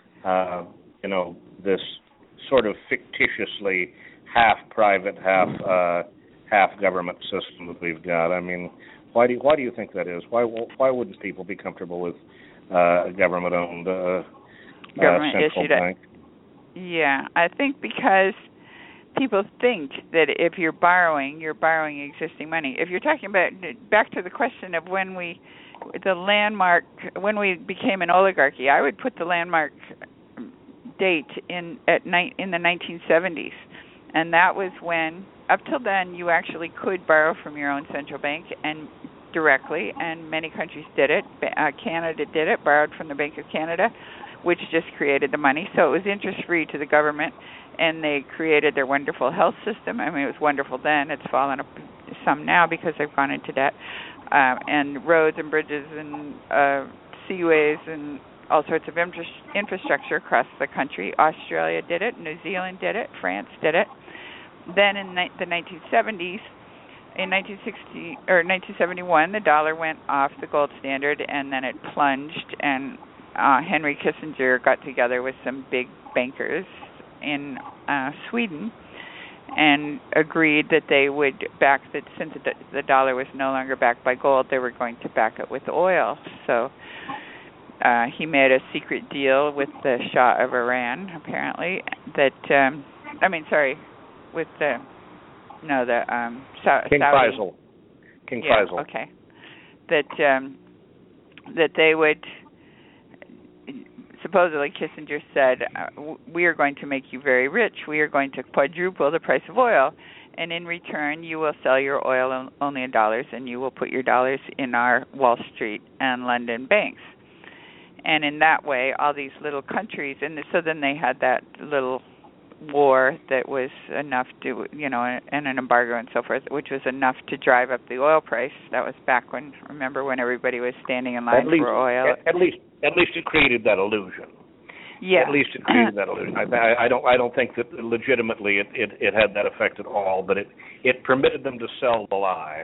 this sort of fictitiously half private, half government system that we've got? I mean, why do you think that is? Why wouldn't people be comfortable with a government-owned central bank? Yeah, I think because people think that if you're borrowing existing money. If you're talking about, back to the question of when we became an oligarchy, I would put the landmark date in the 1970s, And that was when, up till then, you actually could borrow from your own central bank and directly, and many countries did it. Canada did it, borrowed from the Bank of Canada, which just created the money. So it was interest-free to the government, and they created their wonderful health system. I mean, it was wonderful then. It's fallen up some now because they've gone into debt. And roads and bridges and seaways and all sorts of infrastructure across the country. Australia did it, New Zealand did it, France did it. Then in the 1970s, in 1971, the dollar went off the gold standard, and then it plunged, and Henry Kissinger got together with some big bankers in Sweden and agreed that they would back that, since the dollar was no longer backed by gold, they were going to back it with oil. So he made a secret deal with the Shah of Iran, apparently, that with the King Faisal. King Faisal. Okay. That they would, supposedly Kissinger said, we are going to make you very rich. We are going to quadruple the price of oil, and in return you will sell your oil only in dollars, and you will put your dollars in our Wall Street and London banks. And in that way, all these little countries, and so then they had that little war that was enough to, and an embargo and so forth, which was enough to drive up the oil price. That was back when everybody was standing in line for oil. At least it created that illusion. Yeah. At least it created that illusion. I don't think that legitimately it had that effect at all, but it permitted them to sell the lie.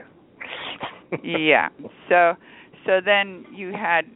Yeah. So then you had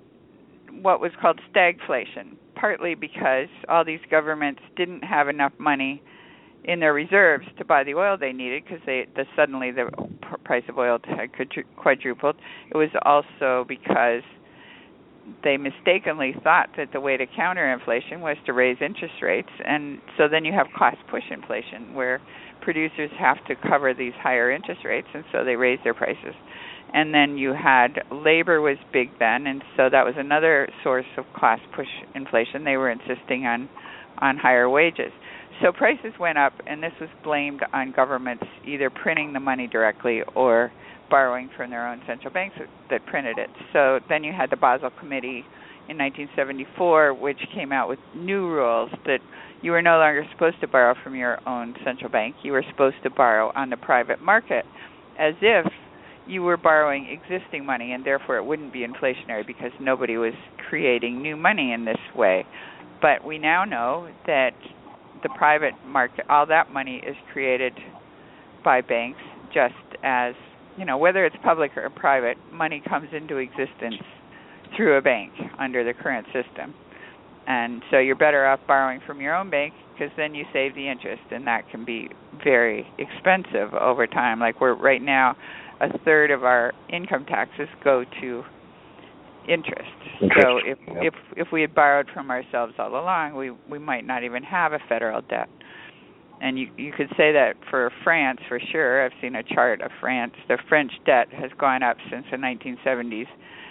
what was called stagflation, partly because all these governments didn't have enough money in their reserves to buy the oil they needed, because suddenly the price of oil had quadrupled. It was also because they mistakenly thought that the way to counter inflation was to raise interest rates, and so then you have cost push inflation, where producers have to cover these higher interest rates, and so they raise their prices. And then you had labor was big then, and so that was another source of cost push inflation. They were insisting on higher wages. So prices went up, and this was blamed on governments either printing the money directly or borrowing from their own central banks that printed it. So then you had the Basel Committee in 1974, which came out with new rules that you were no longer supposed to borrow from your own central bank. You were supposed to borrow on the private market, as if you were borrowing existing money, and therefore it wouldn't be inflationary because nobody was creating new money in this way. But we now know that the private market, all that money is created by banks, just as, whether it's public or private, money comes into existence through a bank under the current system. And so you're better off borrowing from your own bank, because then you save the interest, and that can be very expensive over time. Like we're right now, a third of our income taxes go to interest. So if we had borrowed from ourselves all along, we might not even have a federal debt. And you could say that for France for sure. I've seen a chart of France. The French debt has gone up since the 1970s,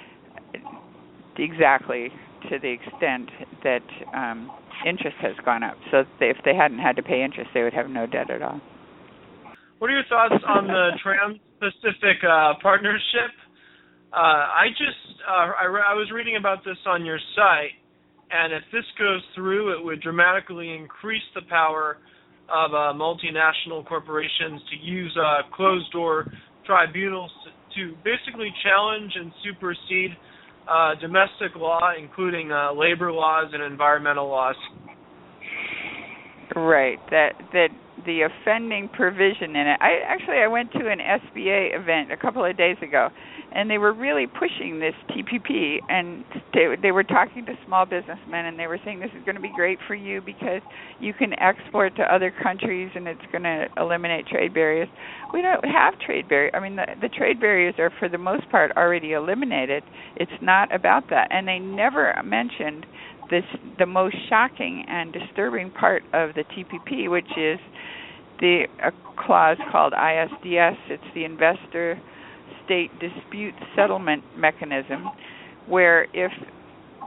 exactly to the extent that interest has gone up. So if they hadn't had to pay interest, they would have no debt at all. What are your thoughts on the Trans-Pacific Partnership? I was reading about this on your site, and if this goes through, it would dramatically increase the power of multinational corporations to use closed-door tribunals to basically challenge and supersede domestic law, including labor laws and environmental laws. Right. That the offending provision in it. I went to an SBA event a couple of days ago, and they were really pushing this TPP, and they were talking to small businessmen, and they were saying this is going to be great for you because you can export to other countries, and it's going to eliminate trade barriers. We don't have trade barriers. I mean, the trade barriers are for the most part already eliminated. It's not about that, and they never mentioned the most shocking and disturbing part of the TPP, which is a clause called ISDS. It's the Investor State Dispute Settlement Mechanism, where if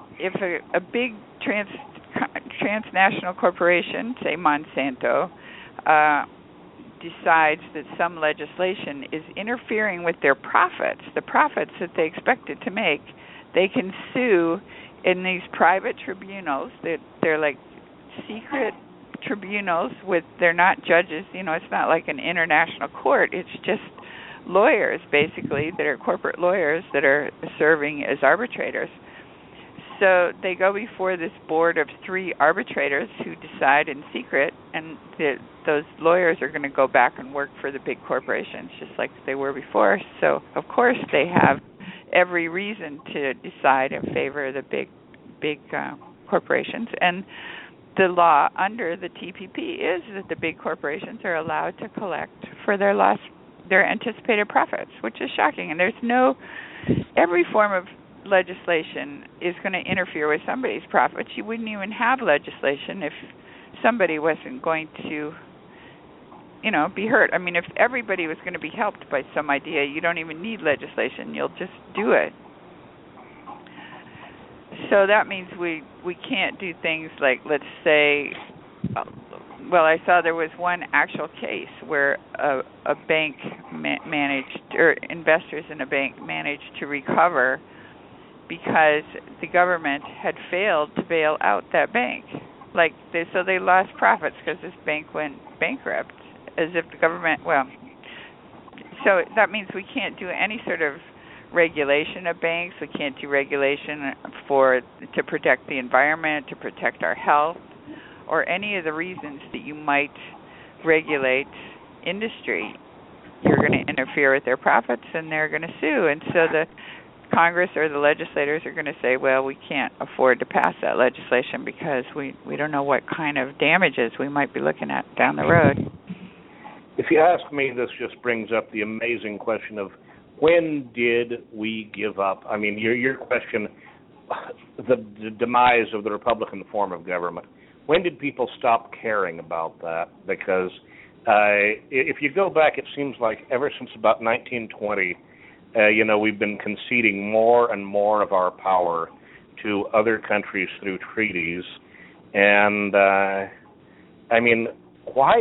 a big transnational corporation, say Monsanto, decides that some legislation is interfering with their profits, the profits that they expected to make, they can sue in these private tribunals. They're like secret tribunals they're not judges. It's not like an international court. It's just lawyers, basically, that are corporate lawyers that are serving as arbitrators. So they go before this board of 3 arbitrators who decide in secret, and those lawyers are going to go back and work for the big corporations just like they were before. So, of course, they have every reason to decide in favor of the big corporations. And the law under the TPP is that the big corporations are allowed to collect for their anticipated profits, which is shocking. And every form of legislation is going to interfere with somebody's profits. You wouldn't even have legislation if somebody wasn't going to, be hurt. I mean, if everybody was going to be helped by some idea, you don't even need legislation. You'll just do it. So that means we can't do things like, let's say, I saw there was one actual case where a bank managed, or investors in a bank managed to recover because the government had failed to bail out that bank. So they lost profits because this bank went bankrupt, as if the government, so that means we can't do any sort of regulation of banks. We can't do regulation to protect the environment, to protect our health, or any of the reasons that you might regulate industry. You're going to interfere with their profits, and they're going to sue. And so the Congress or the legislators are going to say, well, we can't afford to pass that legislation because we don't know what kind of damages we might be looking at down the road. If you ask me, this just brings up the amazing question of when did we give up? I mean, your question, the demise of the Republican form of government. When did people stop caring about that? Because if you go back, it seems like ever since about 1920, we've been conceding more and more of our power to other countries through treaties. And why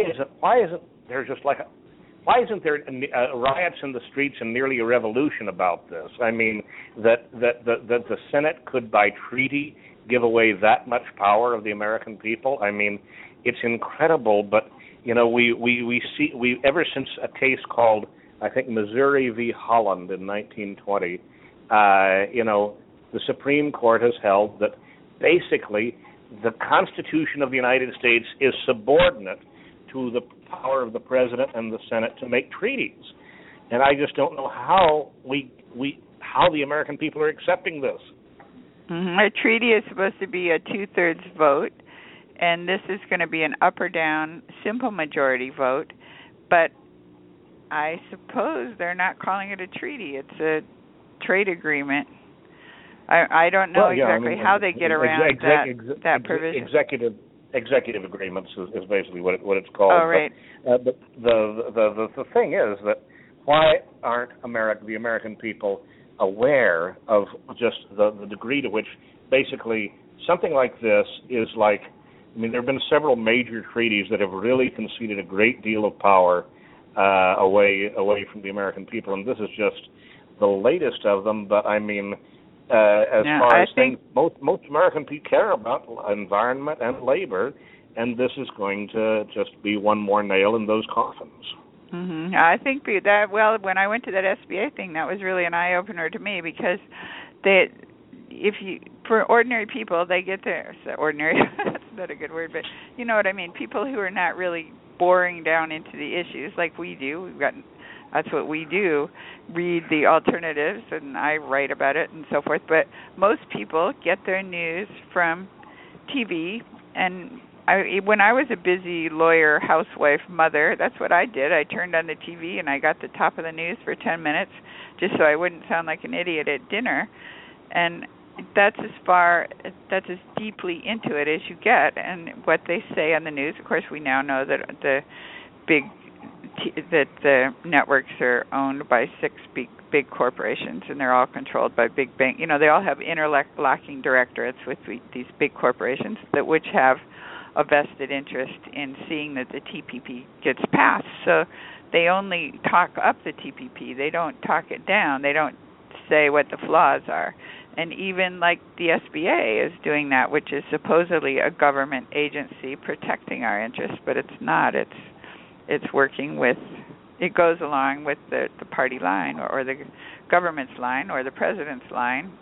isn't there riots in the streets and nearly a revolution about this? I mean, that the Senate could, by treaty, give away that much power of the American people. I mean, it's incredible. But we see ever since a case called, I think, Missouri v. Holland in 1920, the Supreme Court has held that basically the Constitution of the United States is subordinate to the power of the President and the Senate to make treaties. And I just don't know how how the American people are accepting this. Mm-hmm. A treaty is supposed to be a 2/3 vote, and this is going to be an up or down simple majority vote. But I suppose they're not calling it a treaty. It's a trade agreement. I don't know how they get around that provision. Executive agreements is basically what it's called. Oh, right. But the thing is that why aren't the American people aware of just the degree to which basically something like this is like, there have been several major treaties that have really conceded a great deal of power away from the American people, and this is just the latest of them. But most American people care about environment and labor, and this is going to just be one more nail in those coffins. Mm-hmm. I think that, when I went to that SBA thing, that was really an eye-opener to me, because for ordinary people, they get their, ordinary, that's not a good word, but you know what I mean, people who are not really boring down into the issues like we do. That's what we do, read the alternatives, and I write about it and so forth. But most people get their news from TV, and when I was a busy lawyer, housewife, mother, that's what I did. I turned on the TV and I got the top of the news for 10 minutes just so I wouldn't sound like an idiot at dinner. And that's as deeply into it as you get. And what they say on the news, of course, we now know that the networks are owned by 6 big corporations, and they're all controlled by big bank. They all have interlocking directorates with these big corporations which have a vested interest in seeing that the TPP gets passed. So they only talk up the TPP. They don't talk it down. They don't say what the flaws are. And even like the SBA is doing that, which is supposedly a government agency protecting our interests, but it's not. It's working with, it goes along with the party line or the government's line or the president's line.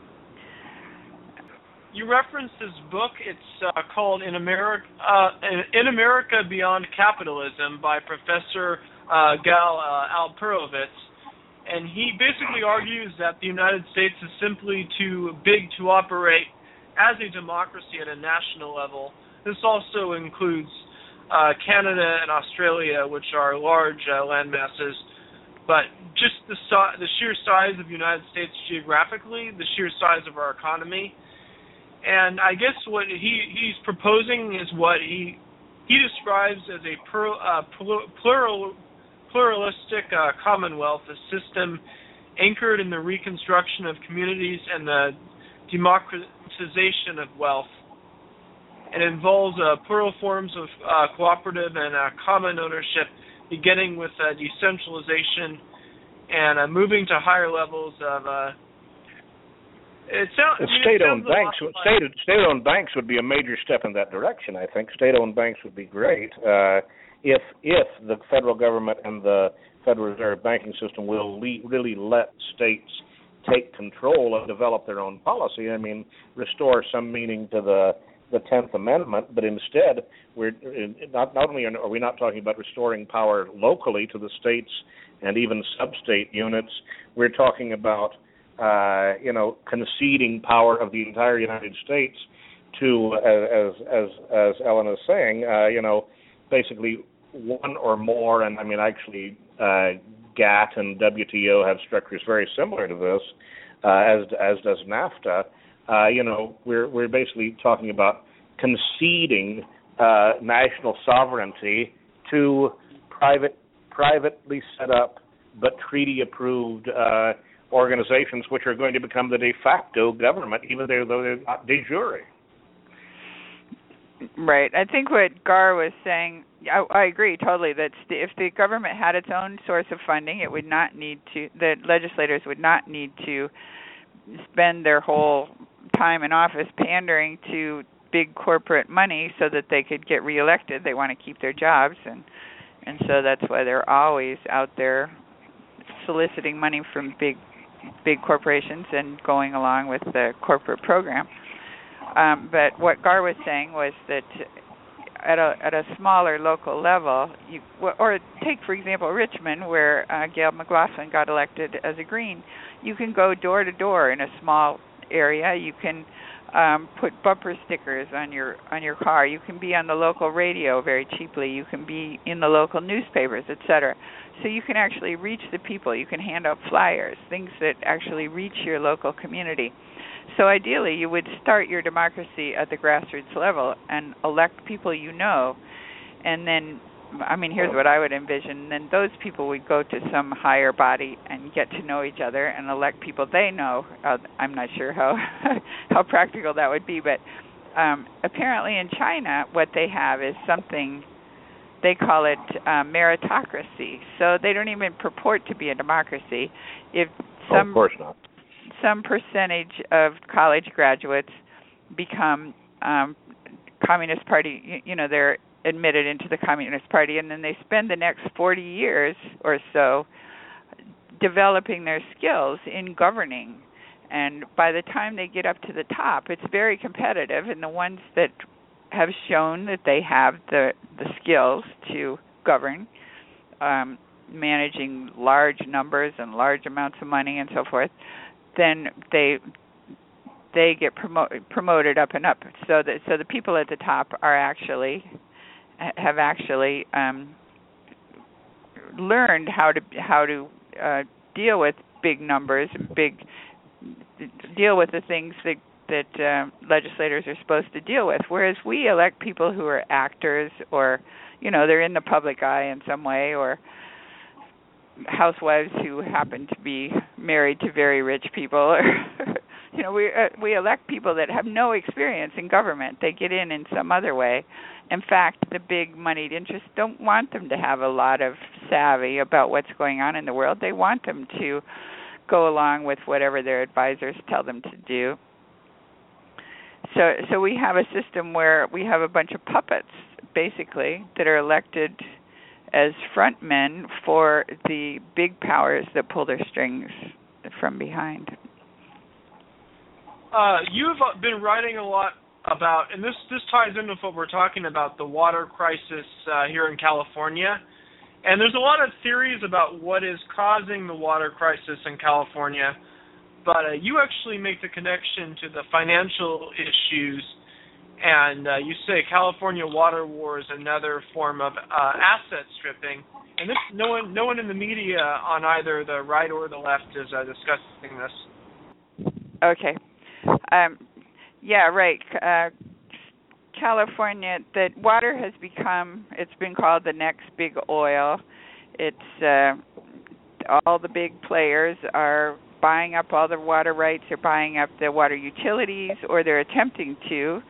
You referenced this book. It's called In America Beyond Capitalism by Professor Gal Alperovitz. And he basically argues that the United States is simply too big to operate as a democracy at a national level. This also includes Canada and Australia, which are large land masses. But just the sheer size of the United States geographically, the sheer size of our economy. And I guess what he's proposing is what he describes as a pluralistic commonwealth, a system anchored in the reconstruction of communities and the democratization of wealth. It involves plural forms of cooperative and common ownership, beginning with decentralization and moving to higher levels of state-owned banks. State-owned banks would be a major step in that direction. I think state-owned banks would be great if the federal government and the Federal Reserve banking system will really let states take control and develop their own policy. I mean, restore some meaning to the 10th Amendment, but instead we're not only are we not talking about restoring power locally to the states and even sub-state units, we're talking about conceding power of the entire United States to, as Ellen is saying, basically one or more, and I mean actually GATT and WTO have structures very similar to this, as does NAFTA. We're basically talking about conceding national sovereignty to privately set up but treaty-approved organizations, which are going to become the de facto government, even though they're not de jure. Right. I think what Gar was saying, I agree totally, that if the government had its own source of funding, it would not need to, the legislators would not need to spend their whole time in office pandering to big corporate money so that they could get reelected. They want to keep their jobs, and so that's why they're always out there soliciting money from big corporations and going along with the corporate program. But what Gar was saying was that at a smaller local level, or take, for example, Richmond, where Gail McLaughlin got elected as a Green, you can go door to door in a small area. You can put bumper stickers on your car. You can be on the local radio very cheaply. You can be in the local newspapers, etc. So you can actually reach the people. You can hand out flyers, things that actually reach your local community. So ideally, you would start your democracy at the grassroots level and elect people you know, and then, I mean, here's what I would envision. Then those people would go to some higher body and get to know each other and elect people they know. I'm not sure how practical that would be, but apparently in China, what they have is something, they call it meritocracy. So they don't even purport to be a democracy. If of course not. Some percentage of college graduates become Communist Party, they're admitted into the Communist Party, and then they spend the next 40 years or so developing their skills in governing. And by the time they get up to the top, it's very competitive, and the ones that have shown that they have the skills to govern, managing large numbers and large amounts of money and so forth, then they get promoted up and up. So the people at the top have actually learned how to deal with big numbers, deal with the things that legislators are supposed to deal with. Whereas we elect people who are actors, or they're in the public eye in some way, or housewives who happen to be married to very rich people, or we elect people that have no experience in government. They get in some other way. In fact, the big moneyed interests don't want them to have a lot of savvy about what's going on in the world. They want them to go along with whatever their advisors tell them to do. So we have a system where we have a bunch of puppets, basically, that are elected as front men for the big powers that pull their strings from behind. You've been writing a lot about, and this ties into what we're talking about, the water crisis here in California. And there's a lot of theories about what is causing the water crisis in California, but you actually make the connection to the financial issues, and you say California water war is another form of asset stripping. And this, no one in the media on either the right or the left is discussing this. Okay. Yeah, right. California, the water has it's been called the next big oil. It's all the big players are buying up all the water rights, or buying up the water utilities, or they're attempting to.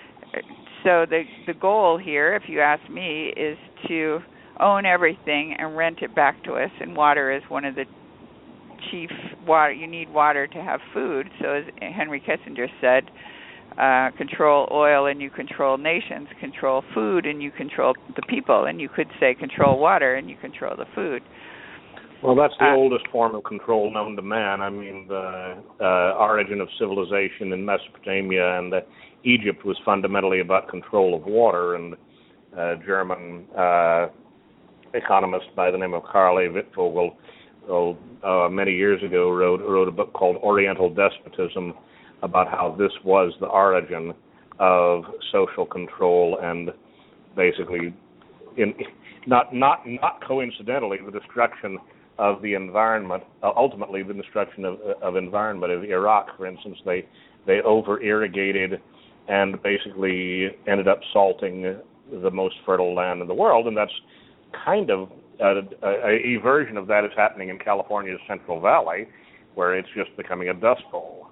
So the goal here, if you ask me, is to own everything and rent it back to us. And water is one of the chief water. You need water to have food. So as Henry Kissinger said, control oil and you control nations, control food and you control the people, and you could say control water and you control the food. Well, that's the oldest form of control known to man. I mean, the origin of civilization in Mesopotamia and Egypt was fundamentally about control of water, and a German economist by the name of Karl A. Wittfogel many years ago wrote a book called Oriental Despotism, about how this was the origin of social control, and basically, not coincidentally, the destruction of the environment. Ultimately, the destruction of environment. In Iraq, for instance, they over irrigated and basically ended up salting the most fertile land in the world, and that's kind of a version of that is happening in California's Central Valley, where it's just becoming a dust bowl.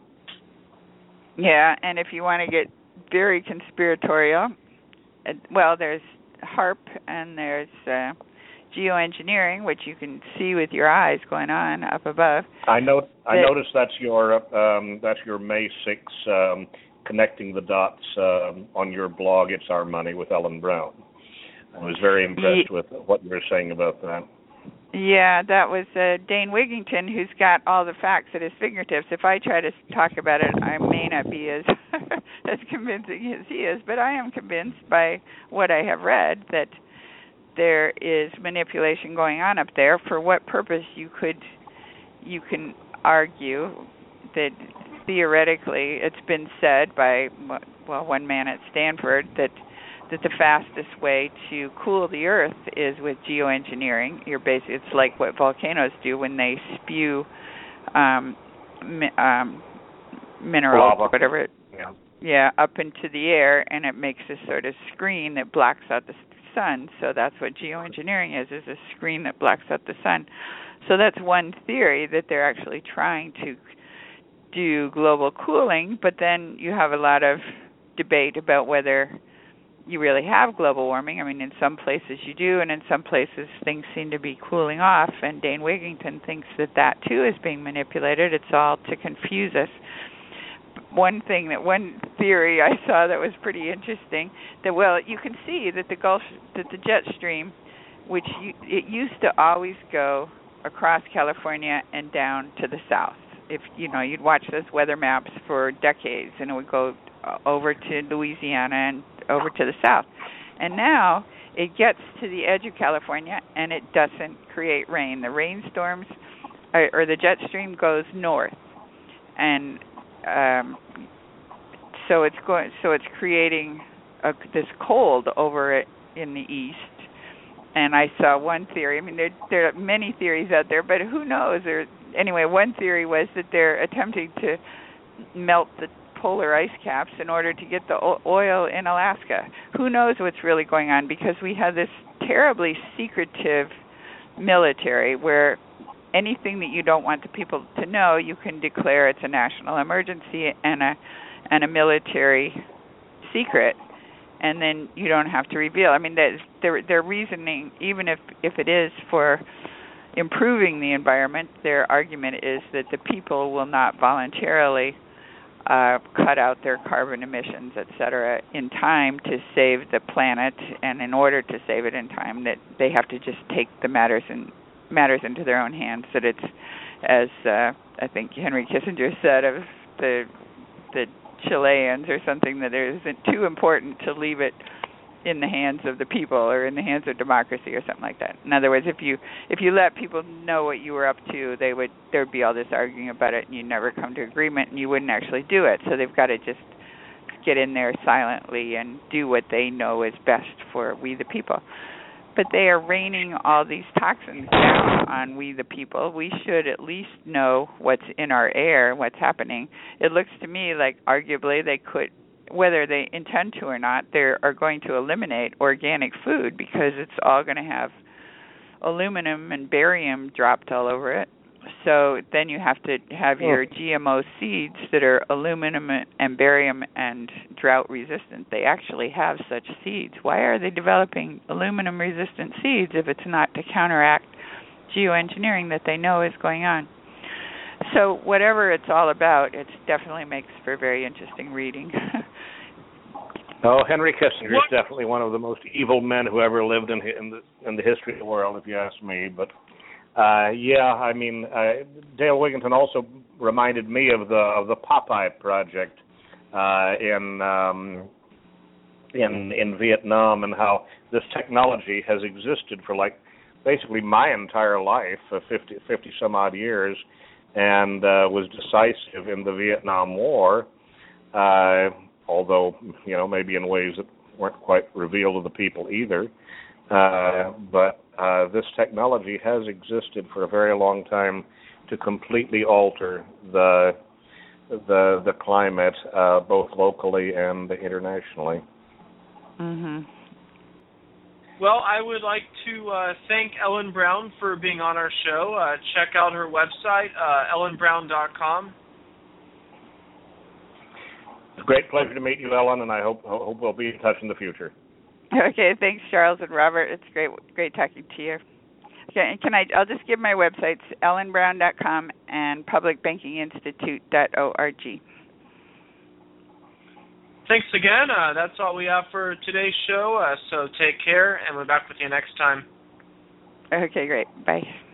Yeah, and if you want to get very conspiratorial, well, there's HAARP and there's geoengineering, which you can see with your eyes going on up above. I noticed that's your May 6 connecting the dots on your blog. It's Our Money with Ellen Brown. I was very impressed with what you were saying about that. Yeah, that was Dane Wigington, who's got all the facts at his fingertips. If I try to talk about it, I may not be as as convincing as he is, but I am convinced by what I have read that there is manipulation going on up there. For what purpose you can argue that theoretically it's been said by one man at Stanford that the fastest way to cool the earth is with geoengineering. It's like what volcanoes do when they spew minerals, lava, whatever, up into the air, and it makes this sort of screen that blocks out the sun. So that's what geoengineering is a screen that blocks out the sun. So that's one theory, that they're actually trying to do global cooling, but then you have a lot of debate about whether you really have global warming. I mean, in some places you do, and in some places things seem to be cooling off, and Dane Wigington thinks that too is being manipulated. It's all to confuse us. One theory I saw that was pretty interesting, that you can see that the jet stream, which it used to always go across California and down to the south. If you'd watch those weather maps for decades, and it would go over to Louisiana and over to the south. And now it gets to the edge of California and it doesn't create rain. The rainstorms or the jet stream goes north, and so it's creating this cold over it in the east. And I saw one theory. I mean, there are many theories out there, but who knows? Anyway, one theory was that they're attempting to melt the polar ice caps in order to get the oil in Alaska. Who knows what's really going on, because we have this terribly secretive military where anything that you don't want the people to know, you can declare it's a national emergency and a military secret, and then you don't have to reveal. I mean, their reasoning, even if it is for improving the environment, their argument is that the people will not voluntarily cut out their carbon emissions, et cetera, in time to save the planet, and in order to save it in time, that they have to just take the matters into their own hands. That it's, as I think Henry Kissinger said of the Chileans or something, that it isn't too important to leave it in the hands of the people or in the hands of democracy or something like that. In other words, if you let people know what you were up to, there'd be all this arguing about it, and you'd never come to agreement, and you wouldn't actually do it. So they've got to just get in there silently and do what they know is best for we the people. But they are raining all these toxins down on we the people. We should at least know what's in our air, what's happening. It looks to me like arguably they could, whether they intend to or not, they are going to eliminate organic food because it's all going to have aluminum and barium dropped all over it. So then you have to have your GMO seeds that are aluminum and barium and drought resistant. They actually have such seeds. Why are they developing aluminum resistant seeds if it's not to counteract geoengineering that they know is going on? So whatever it's all about, it definitely makes for very interesting reading. Oh, Henry Kissinger is definitely one of the most evil men who ever lived in the history of the world, if you ask me. But I mean, Dale Wigginton also reminded me of the Popeye project in Vietnam, and how this technology has existed for basically my entire life, 50 some odd years, and was decisive in the Vietnam War. Although, maybe in ways that weren't quite revealed to the people either. But this technology has existed for a very long time to completely alter the climate, both locally and internationally. Mm-hmm. Well, I would like to thank Ellen Brown for being on our show. Check out her website, ellenbrown.com. It's a great pleasure to meet you, Ellen, and I hope we'll be in touch in the future. Okay, thanks, Charles and Robert. It's great talking to you. Okay, and I'll just give my websites, ellenbrown.com and publicbankinginstitute.org. Thanks again. That's all we have for today's show, so take care, and we'll be back with you next time. Okay, great. Bye.